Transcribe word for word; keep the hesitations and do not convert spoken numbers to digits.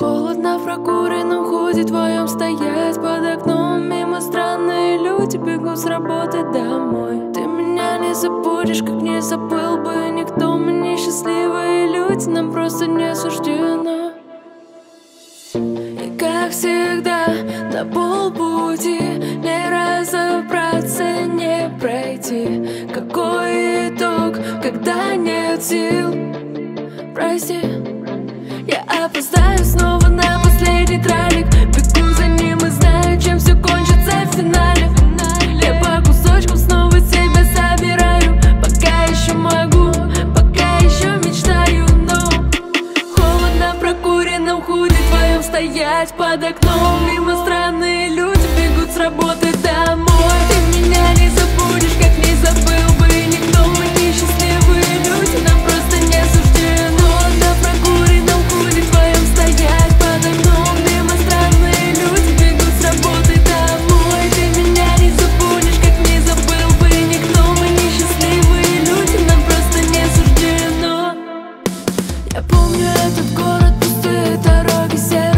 Холодно в прокуренном ходе твоем стоять под окном. Мимо странные люди бегут с работы домой. Ты меня не забудешь, как не забыл бы никто. Мы несчастливые люди, нам просто не суждено. И как всегда на полпути не разобраться, не пройти. Какой итог, когда нет сил? Прости, я опоздаю снова на последний тралик. Бегу за ним и знаю, чем все кончится в финале. Я по кусочкам снова себя собираю. Пока еще могу, пока еще мечтаю, но холодно в прокуренном худи твоем стоять под окном. Мимо странные люди бегут с работы домой. Ты меня не забудешь, как не забыл бы никто. Мы несчастливые люди, нам просто не суждено. Холодно в прокуренном худи твоем стоять под окном. Мимо странные люди бегут с работы домой. Ты меня не забудешь, как не забыл бы никто. Мы несчастливые люди, нам просто не суждено. Я помню этот город, пустые дороги, север.